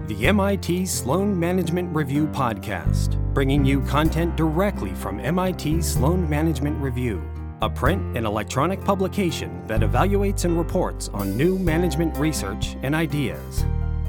The MIT Sloan Management Review podcast, bringing you content directly from MIT Sloan Management Review, a print and electronic publication that evaluates and reports on new management research and ideas.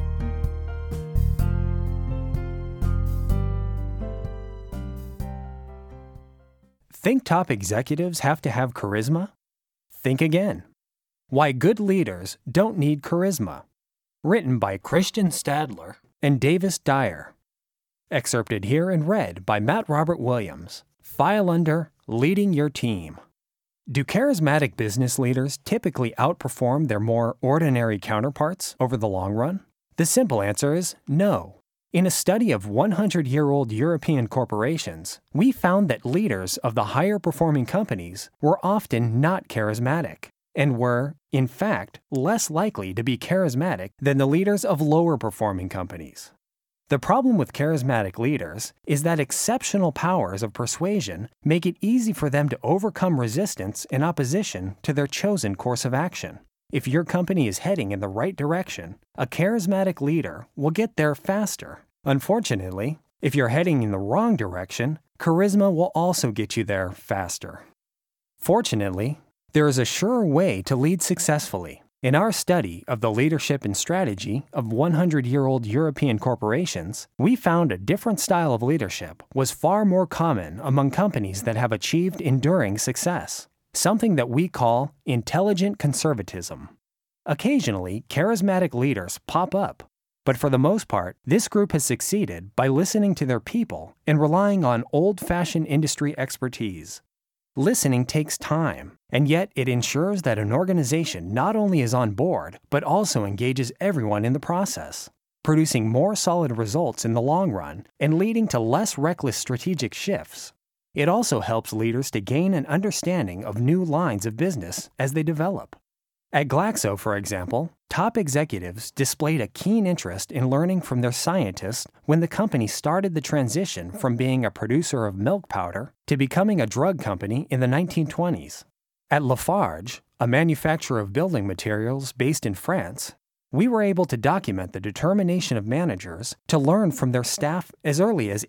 Think top executives have to have charisma? Think again. Why good leaders don't need charisma. Written by Christian Stadler and Davis Dyer. Excerpted here and read by Matt Robert Williams. File under Leading Your Team. Do charismatic business leaders typically outperform their more ordinary counterparts over the long run? The simple answer is no. In a study of 100-year-old European corporations, we found that leaders of the higher-performing companies were often not charismatic, and were, in fact, less likely to be charismatic than the leaders of lower-performing companies. The problem with charismatic leaders is that exceptional powers of persuasion make it easy for them to overcome resistance and opposition to their chosen course of action. If your company is heading in the right direction, a charismatic leader will get there faster. Unfortunately, if you're heading in the wrong direction, charisma will also get you there faster. Fortunately, there is a sure way to lead successfully. In our study of the leadership and strategy of 100-year-old European corporations, we found a different style of leadership was far more common among companies that have achieved enduring success. Something that we call intelligent conservatism. Occasionally, charismatic leaders pop up, but for the most part, this group has succeeded by listening to their people and relying on old-fashioned industry expertise. Listening takes time, and yet it ensures that an organization not only is on board, but also engages everyone in the process, producing more solid results in the long run and leading to less reckless strategic shifts. It also helps leaders to gain an understanding of new lines of business as they develop. At Glaxo, for example, top executives displayed a keen interest in learning from their scientists when the company started the transition from being a producer of milk powder to becoming a drug company in the 1920s. At Lafarge, a manufacturer of building materials based in France, we were able to document the determination of managers to learn from their staff as early as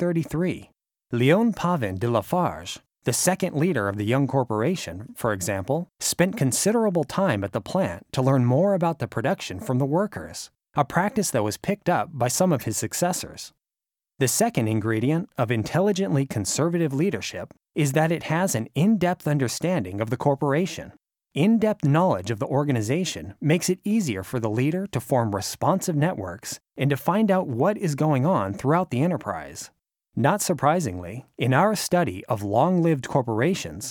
1833. Léon Pavin de Lafarge, the second leader of the young corporation, for example, spent considerable time at the plant to learn more about the production from the workers, a practice that was picked up by some of his successors. The second ingredient of intelligently conservative leadership is that it has an in-depth understanding of the corporation. In-depth knowledge of the organization makes it easier for the leader to form responsive networks and to find out what is going on throughout the enterprise. Not surprisingly, in our study of long-lived corporations,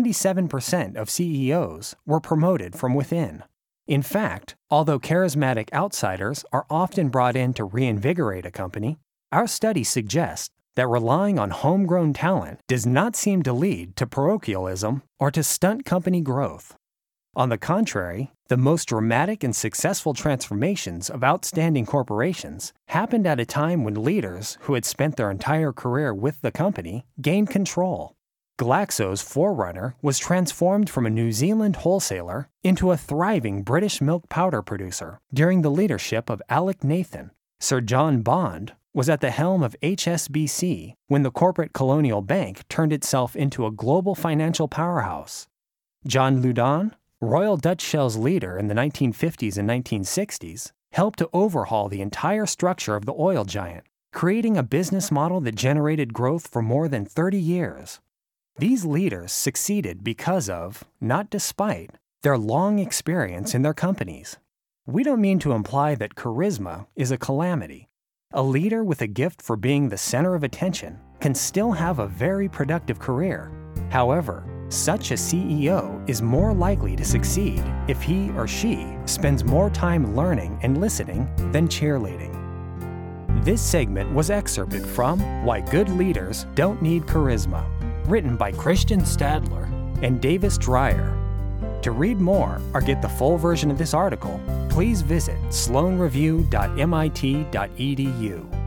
97% of CEOs were promoted from within. In fact, although charismatic outsiders are often brought in to reinvigorate a company, our study suggests that relying on homegrown talent does not seem to lead to parochialism or to stunt company growth. On the contrary, the most dramatic and successful transformations of outstanding corporations happened at a time when leaders who had spent their entire career with the company gained control. Glaxo's forerunner was transformed from a New Zealand wholesaler into a thriving British milk powder producer during the leadership of Alec Nathan. Sir John Bond was at the helm of HSBC when the corporate colonial bank turned itself into a global financial powerhouse. John Loudon, Royal Dutch Shell's leader in the 1950s and 1960s, helped to overhaul the entire structure of the oil giant, creating a business model that generated growth for more than 30 years. These leaders succeeded because of, not despite, their long experience in their companies. We don't mean to imply that charisma is a calamity. A leader with a gift for being the center of attention can still have a very productive career. However, such a CEO is more likely to succeed if he or she spends more time learning and listening than cheerleading. This segment was excerpted from Why Good Leaders Don't Need Charisma, written by Christian Stadler and Davis Dyer. To read more or get the full version of this article, please visit sloanreview.mit.edu.